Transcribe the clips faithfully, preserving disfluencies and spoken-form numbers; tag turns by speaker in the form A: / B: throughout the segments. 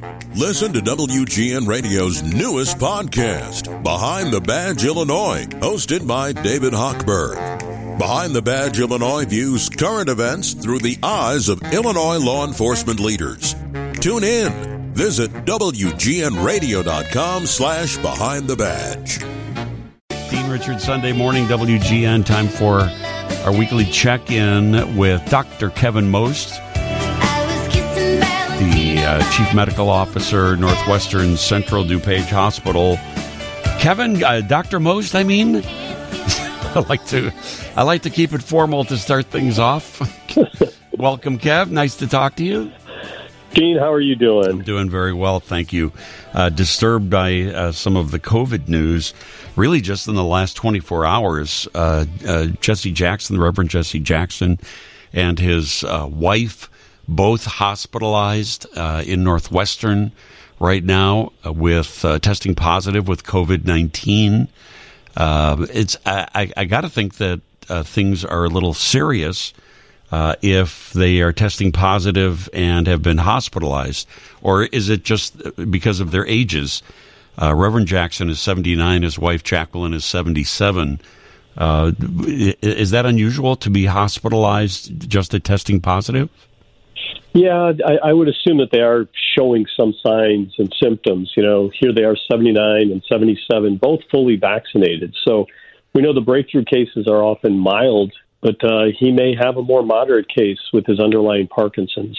A: Listen to W G N Radio's newest podcast, Behind the Badge Illinois, hosted by David Hochberg. Behind the Badge Illinois views current events through the eyes of Illinois law enforcement leaders. Tune in. Visit W G N radio dot com slash behind the badge.
B: Dean Richards, Sunday morning, W G N. Time for our weekly check-in with Doctor Kevin Most, the uh, Chief Medical Officer, Northwestern Central DuPage Hospital. Kevin, uh, Doctor Most, I mean, I like to, I like to keep it formal to start things off. Welcome, Kev. Nice to talk to you.
C: Dean, how are you doing?
B: Doing very well, thank you. Uh, disturbed by uh, some of the COVID news, really just in the last twenty-four hours. Uh, uh, Jesse Jackson, the Reverend Jesse Jackson, and his uh, wife, both hospitalized uh, in Northwestern right now uh, with uh, testing positive with COVID nineteen. Uh, it's I, I, I got to think that uh, things are a little serious uh, if they are testing positive and have been hospitalized, or is it just because of their ages? Uh, Reverend Jackson is seventy-nine. His wife Jacqueline is seventy-seven. Uh, is that unusual to be hospitalized just at testing positive?
C: Yeah, I, I would assume that they are showing some signs and symptoms. You know, here they are seventy-nine and seventy-seven, both fully vaccinated. So we know the breakthrough cases are often mild, but uh, he may have a more moderate case with his underlying Parkinson's.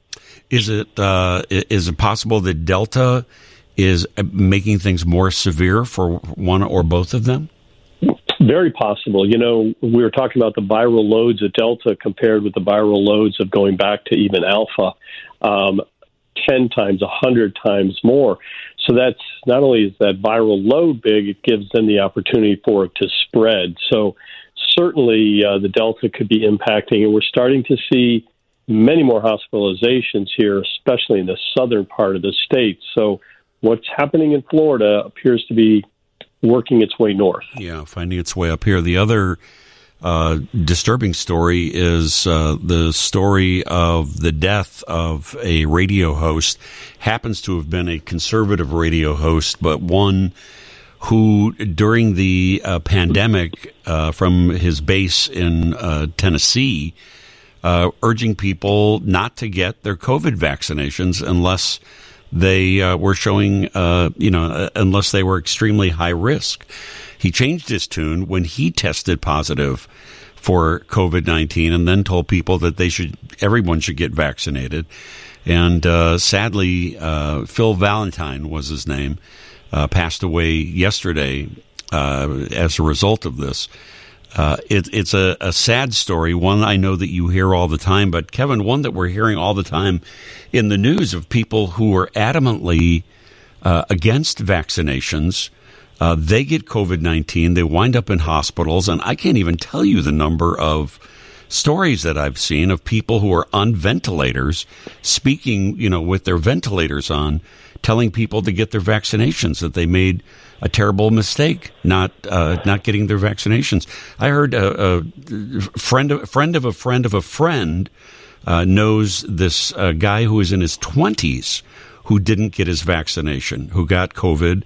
B: Is it uh, is it possible that Delta is making things more severe for one or both of them?
C: Very possible. You know, we were talking about the viral loads of Delta compared with the viral loads of going back to even Alpha, um, ten times, one hundred times more. So that's not only is that viral load big, it gives them the opportunity for it to spread. So certainly uh, the Delta could be impacting, and we're starting to see many more hospitalizations here, especially in the southern part of the state. So what's happening in Florida appears to be working its way north.
B: Yeah, finding its way up here. The other uh, disturbing story is uh, the story of the death of a radio host. Happens to have been a conservative radio host, but one who, during the uh, pandemic, uh, from his base in uh, Tennessee, uh, urging people not to get their COVID vaccinations unless they uh, were showing, uh, you know, uh, unless they were extremely high risk. He changed his tune when he tested positive for COVID nineteen, and then told people that they should, everyone should get vaccinated. And uh, sadly, uh, Phil Valentine was his name, uh, passed away yesterday uh, as a result of this. Uh, it, it's a, a sad story, one I know that you hear all the time, but Kevin, one that we're hearing all the time in the news of people who are adamantly uh, against vaccinations. Uh, they get COVID nineteen, they wind up in hospitals, and I can't even tell you the number of stories that I've seen of people who are on ventilators speaking, you know, with their ventilators on, telling people to get their vaccinations, that they made a terrible mistake not uh, not getting their vaccinations. I heard a, a friend of, friend of a friend of a friend uh, knows this uh, guy who is in his twenties who didn't get his vaccination, who got COVID,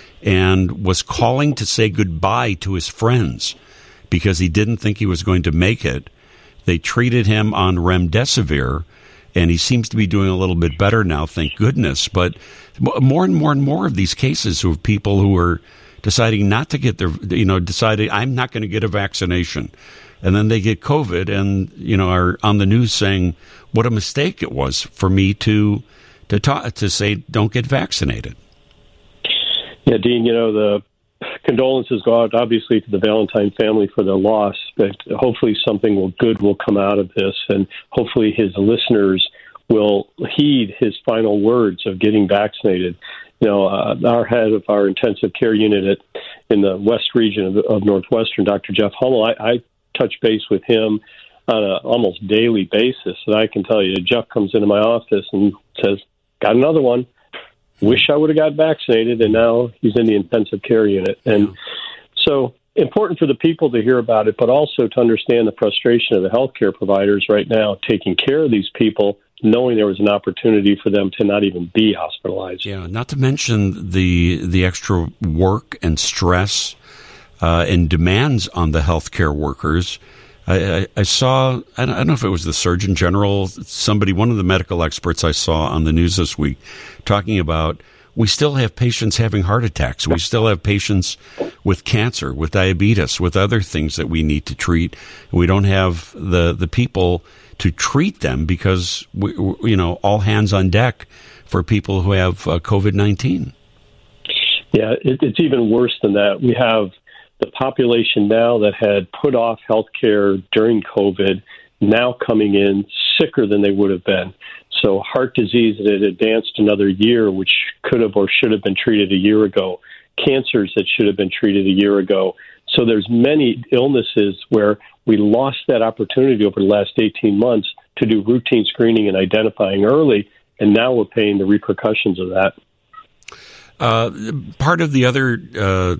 B: and was calling to say goodbye to his friends because he didn't think he was going to make it. They treated him on remdesivir, and he seems to be doing a little bit better now, thank goodness. But more and more and more of these cases of people who are deciding not to get their, you know, deciding I'm not going to get a vaccination. And then they get COVID and, you know, are on the news saying what a mistake it was for me to to talk, to say don't get vaccinated.
C: Yeah, Dean, you know, the condolences go out, obviously, to the Valentine family for their loss, but hopefully something will, good will come out of this, and hopefully his listeners will heed his final words of getting vaccinated. You know, uh, our head of our intensive care unit at, in the West region of, of Northwestern, Doctor Jeff Hummel, I, I touch base with him on an almost daily basis, and I can tell you, Jeff comes into my office and says, got another one. Wish I would have got vaccinated, and now he's in the intensive care unit. And so important for the people to hear about it, but also to understand the frustration of the healthcare providers right now taking care of these people knowing there was an opportunity for them to not even be hospitalized.
B: Yeah, not to mention the the extra work and stress uh, and demands on the healthcare workers. I, I, I saw, I don't know if it was the Surgeon General, somebody, one of the medical experts I saw on the news this week, talking about we still have patients having heart attacks. We still have patients with cancer, with diabetes, with other things that we need to treat. We don't have the, the people to treat them because, we, we, you know, all hands on deck for people who have uh, COVID nineteen.
C: Yeah, it, it's even worse than that. We have the population now that had put off health care during COVID now coming in sicker than they would have been. So heart disease that had advanced another year, which could have or should have been treated a year ago, cancers that should have been treated a year ago. So there's many illnesses where we lost that opportunity over the last eighteen months to do routine screening and identifying early, and now we're paying the repercussions of that.
B: Uh, part of the other uh,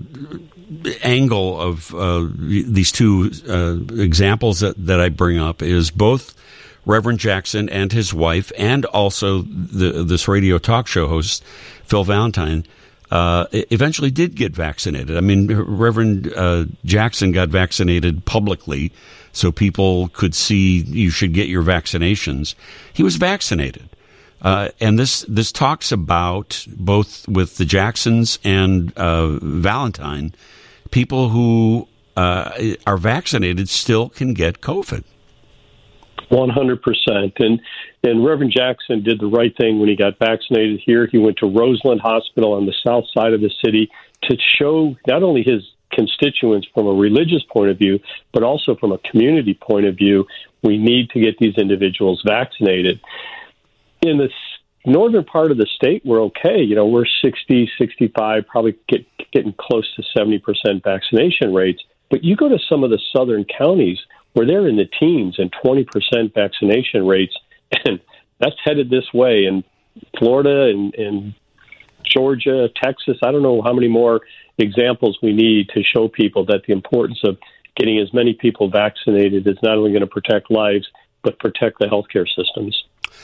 B: angle of uh, these two uh, examples that, that I bring up is both Reverend Jackson and his wife, and also the, this radio talk show host, Phil Valentine, uh, eventually did get vaccinated. I mean, Reverend uh, Jackson got vaccinated publicly so people could see you should get your vaccinations. He was vaccinated. Uh, and this, this talks about, both with the Jacksons and uh, Valentine, people who uh, are vaccinated still can get COVID.
C: one hundred percent. And and Reverend Jackson did the right thing when he got vaccinated here. He went to Roseland Hospital on the south side of the city to show not only his constituents from a religious point of view, but also from a community point of view, we need to get these individuals vaccinated. In the northern part of the state, we're okay. You know, we're sixty, sixty-five, probably get, getting close to seventy percent vaccination rates. But you go to some of the southern counties where they're in the teens and twenty percent vaccination rates, and that's headed this way. In Florida and, and Georgia, Texas, I don't know how many more examples we need to show people that the importance of getting as many people vaccinated is not only going to protect lives, but protect the healthcare systems.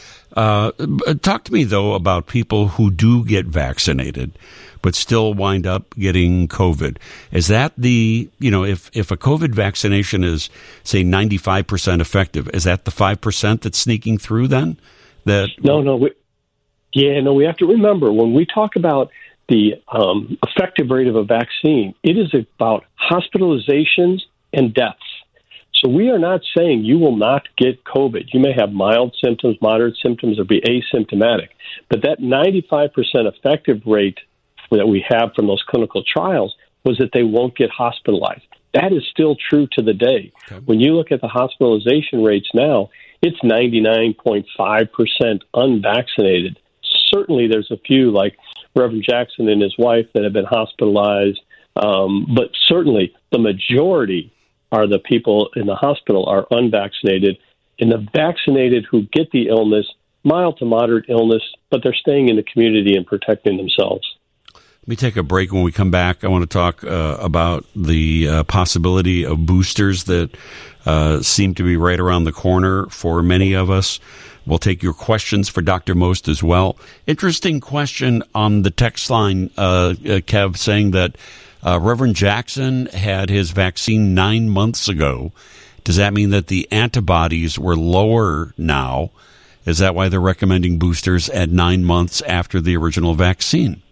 B: Uh, talk to me, though, about people who do get vaccinated but still wind up getting COVID. Is that the, you know, if, if a COVID vaccination is, say, ninety-five percent effective, is that the five percent that's sneaking through then? That
C: No, no. We, yeah, no, we have to remember when we talk about the um, effective rate of a vaccine, it is about hospitalizations and deaths. So we are not saying you will not get COVID. You may have mild symptoms, moderate symptoms, or be asymptomatic. But that ninety-five percent effective rate that we have from those clinical trials was that they won't get hospitalized. That is still true to the day. Okay. When you look at the hospitalization rates now, it's ninety-nine point five percent unvaccinated. Certainly there's a few like Reverend Jackson and his wife that have been hospitalized, um, but certainly the majority are the people in the hospital are unvaccinated, and the vaccinated who get the illness, mild to moderate illness, but they're staying in the community and protecting themselves.
B: Let me take a break. When we come back, I want to talk uh, about the uh, possibility of boosters that uh, seem to be right around the corner for many of us. We'll take your questions for Doctor Most as well. Interesting question on the text line, uh, Kev, saying that Uh, Reverend Jackson had his vaccine nine months ago. Does that mean that the antibodies were lower now? Is that why they're recommending boosters at nine months after the original vaccine?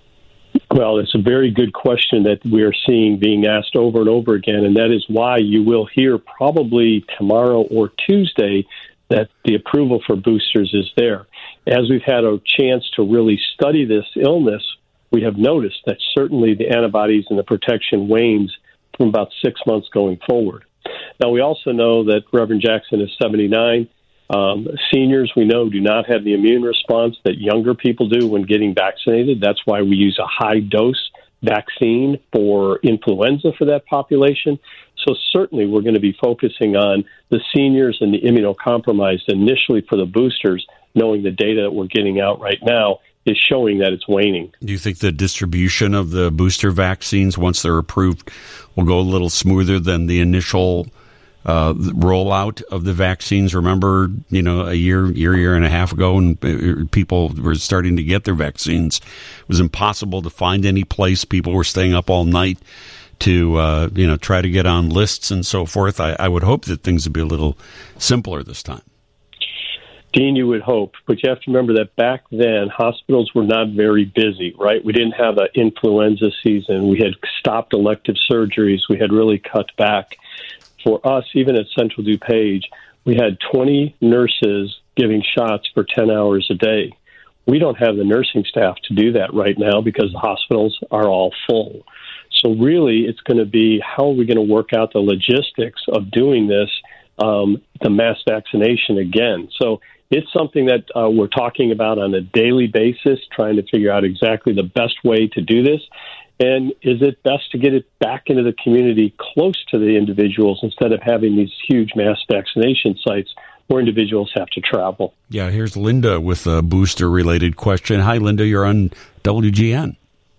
C: Well, it's a very good question that we are seeing being asked over and over again, and that is why you will hear probably tomorrow or Tuesday that the approval for boosters is there. As we've had a chance to really study this illness, we have noticed that certainly the antibodies and the protection wanes from about six months going forward. Now, we also know that Reverend Jackson is seventy-nine. Um, seniors, we know, do not have the immune response that younger people do when getting vaccinated. That's why we use a high-dose vaccine for influenza for that population. So certainly we're going to be focusing on the seniors and the immunocompromised initially for the boosters, knowing the data that we're getting out right now is showing that it's waning.
B: Do you think the distribution of the booster vaccines, once they're approved, will go a little smoother than the initial uh, the rollout of the vaccines. Remember, you know, a year, year, year and a half ago, when people were starting to get their vaccines, it was impossible to find any place. People were staying up all night to, uh, you know, try to get on lists and so forth. I, I would hope that things would be a little simpler this time.
C: Dean, you would hope, but you have to remember that back then, hospitals were not very busy, right? We didn't have an influenza season. We had stopped elective surgeries. We had really cut back. For us, even at Central DuPage, we had twenty nurses giving shots for ten hours a day. We don't have the nursing staff to do that right now because the hospitals are all full. So really, it's going to be how are we going to work out the logistics of doing this, um, the mass vaccination again. So it's something that uh, we're talking about on a daily basis, trying to figure out exactly the best way to do this. And is it best to get it back into the community close to the individuals instead of having these huge mass vaccination sites where individuals have to travel?
B: Yeah, here's Linda with a booster-related question. Hi, Linda. You're on W G N.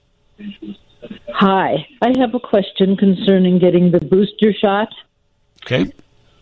D: Hi. I have a question concerning getting the booster shot.
B: Okay.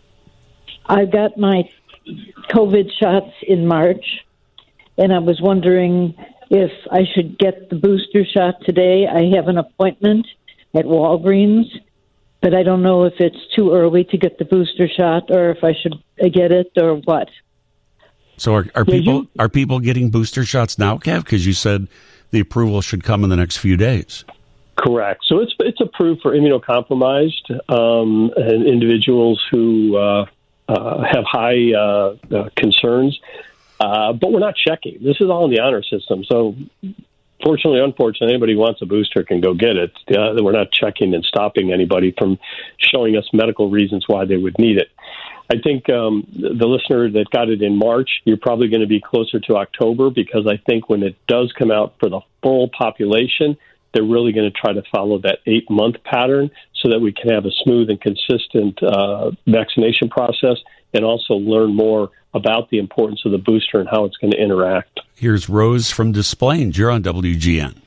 D: I got my COVID shots in March, and I was wondering if I should get the booster shot today. I have an appointment at Walgreens, but I don't know if it's too early to get the booster shot or if I should get it or what.
B: So are, are people are people getting booster shots now, Kev? Because you said the approval should come in the next few days.
C: Correct. So it's it's approved for immunocompromised um, and individuals who uh, uh, have high uh, uh, concerns. Uh, but we're not checking. This is all in the honor system. So fortunately, unfortunately, anybody who wants a booster can go get it. Uh, we're not checking and stopping anybody from showing us medical reasons why they would need it. I think um, the listener that got it in March, you're probably going to be closer to October because I think when it does come out for the full population, they're really going to try to follow that eight-month pattern so that we can have a smooth and consistent uh, vaccination process and also learn more about the importance of the booster and how it's going to interact.
B: Here's Rose from Des Plaines. You're on W G N.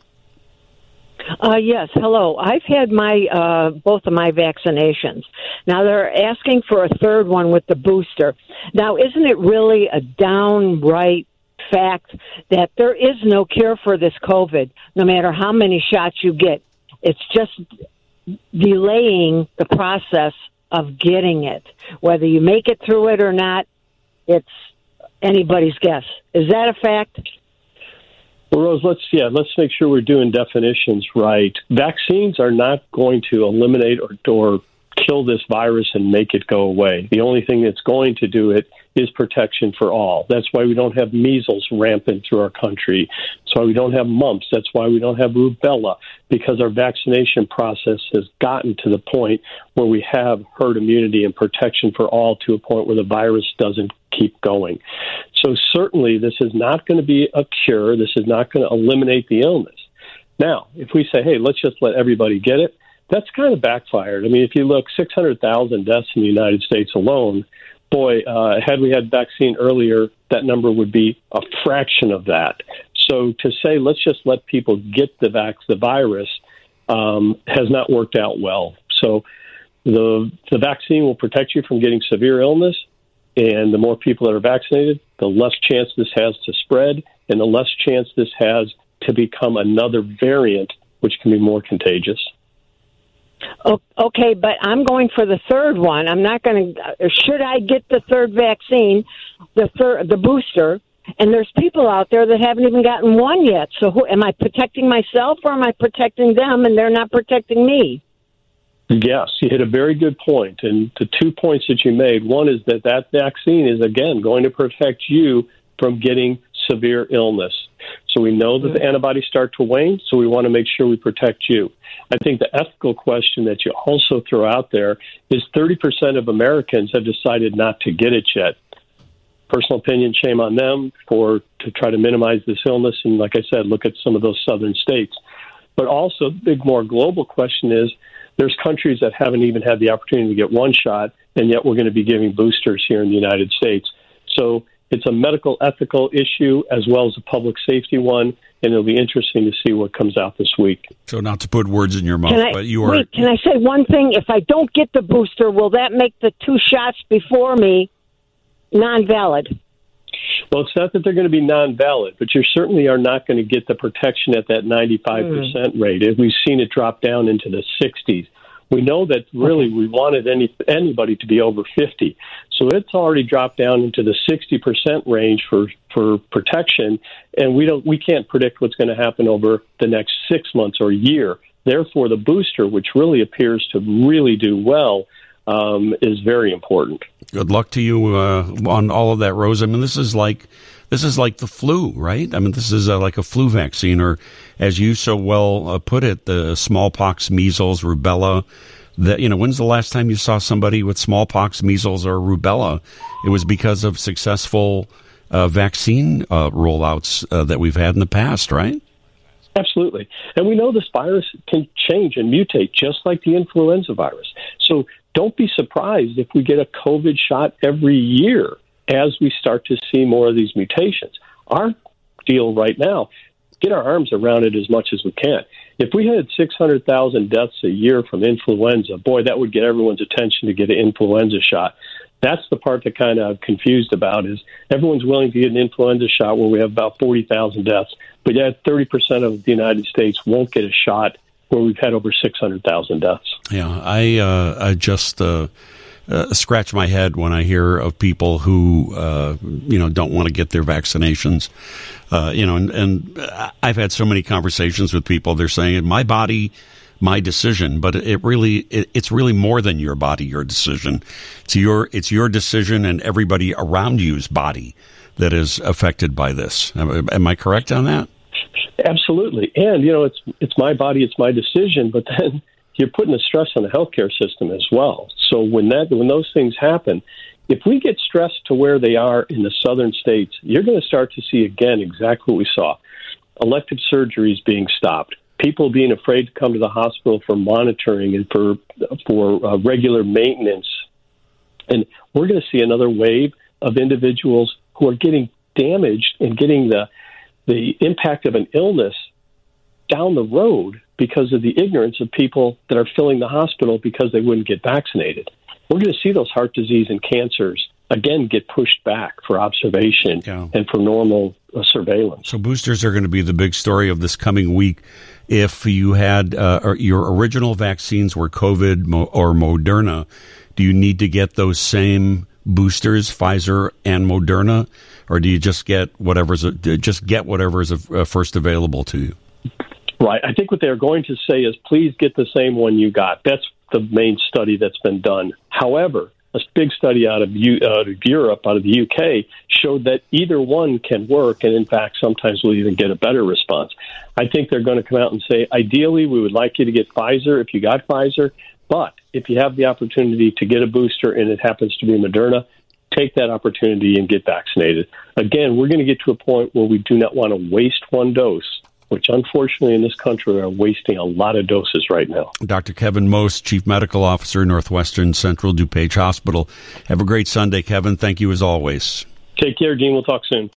E: Uh, yes, hello. I've had my uh, both of my vaccinations. Now they're asking for a third one with the booster. Now, isn't it really a downright fact that there is no cure for this COVID, no matter how many shots you get? It's just delaying the process of getting it. Whether you make it through it or not, it's anybody's guess. Is that a fact?
C: Well, Rose, let's yeah, let's make sure we're doing definitions right. Vaccines are not going to eliminate or, or kill this virus and make it go away. The only thing that's going to do it is protection for all. That's why we don't have measles rampant through our country. That's why we don't have mumps. That's why we don't have rubella, because our vaccination process has gotten to the point where we have herd immunity and protection for all to a point where the virus doesn't keep going. So certainly this is not going to be a cure. This is not going to eliminate the illness. Now, if we say, hey, let's just let everybody get it, that's kind of backfired. I mean, if you look, six hundred thousand deaths in the United States alone, boy, uh, had we had vaccine earlier, that number would be a fraction of that. So to say, let's just let people get the vax, the virus, um, has not worked out well. So the the vaccine will protect you from getting severe illness, and the more people that are vaccinated, the less chance this has to spread, and the less chance this has to become another variant, which can be more contagious.
E: Okay, but I'm going for the third one. I'm not going to. Should I get the third vaccine, the third, the booster? And there's people out there that haven't even gotten one yet. So, who, am I protecting myself, or am I protecting them, and they're not protecting me?
C: Yes, you hit a very good point. And the two points that you made, one is that that vaccine is, again, going to protect you from getting severe illness. So we know that the antibodies start to wane, so we want to make sure we protect you. I think the ethical question that you also throw out there is thirty percent of Americans have decided not to get it yet. Personal opinion, shame on them for to try to minimize this illness. And like I said, look at some of those southern states. But also, the big, more global question is there's countries that haven't even had the opportunity to get one shot, and yet we're going to be giving boosters here in the United States. So It's a medical ethical issue as well as a public safety one, and it'll be interesting to see what comes out this week.
B: So not to put words in your mouth,
E: I,
B: but you are...
E: Wait, can I say one thing? If I don't get the booster, will that make the two shots before me non-valid?
C: Well, it's not that they're going to be non-valid, but you certainly are not going to get the protection at that ninety-five percent mm. rate. We've seen it drop down into the sixties. We know that really we wanted any anybody to be over fifty. So it's already dropped down into the sixty percent range for, for protection, and we don't we can't predict what's going to happen over the next six months or a year. Therefore, the booster, which really appears to really do well, um, is very important.
B: Good luck to you uh, on all of that, Rose. I mean, this is like this is like the flu, right? I mean, this is uh, like a flu vaccine, or as you so well uh, put it, the smallpox, measles, rubella. That, you know, when's the last time you saw somebody with smallpox, measles, or rubella? It was because of successful uh, vaccine uh, rollouts uh, that we've had in the past, right?
C: Absolutely. And we know this virus can change and mutate just like the influenza virus. So don't be surprised if we get a COVID shot every year as we start to see more of these mutations. Our deal right now, get our arms around it as much as we can. If we had six hundred thousand deaths a year from influenza, boy, that would get everyone's attention to get an influenza shot. That's the part that kind of I'm confused about is everyone's willing to get an influenza shot where we have about forty thousand deaths, but yet thirty percent of the United States won't get a shot where we've had over six hundred thousand deaths.
B: Yeah, I, uh, I just uh, uh, scratch my head when I hear of people who, uh, you know, don't want to get their vaccinations. Uh, you know, and, and I've had so many conversations with people. They're saying, my body, my decision, but it really, it, it's really more than your body, your decision. It's your, it's your decision and everybody around you's body that is affected by this. Am, am I correct on that?
C: Absolutely. And, you know, it's, it's my body, it's my decision, but then you're putting the stress on the healthcare system as well. So when that, when those things happen, if we get stressed to where they are in the southern states, you're going to start to see, again, exactly what we saw. Elective surgeries being stopped, people being afraid to come to the hospital for monitoring and for for uh, regular maintenance. And we're going to see another wave of individuals who are getting damaged and getting the the impact of an illness down the road because of the ignorance of people that are filling the hospital because they wouldn't get vaccinated. We're going to see those heart disease and cancers, again, get pushed back for observation yeah. and for normal uh, surveillance.
B: So boosters are going to be the big story of this coming week. If you had uh, or your original vaccines were COVID mo- or Moderna, do you need to get those same boosters, Pfizer and Moderna, or do you just get whatever's a, just get whatever is a, a first available to you?
C: Right. I think what they're going to say is, please get the same one you got. That's the main study that's been done. However, a big study out of, U, out of Europe, out of the U K, showed that either one can work, and in fact, sometimes we'll even get a better response. I think they're going to come out and say, ideally, we would like you to get Pfizer if you got Pfizer, but if you have the opportunity to get a booster and it happens to be Moderna, take that opportunity and get vaccinated. Again, we're going to get to a point where we do not want to waste one dose, which unfortunately in this country are wasting a lot of doses right now.
B: Doctor Kevin Most, Chief Medical Officer, Northwestern Central DuPage Hospital. Have a great Sunday, Kevin. Thank you as always.
C: Take care, Dean. We'll talk soon.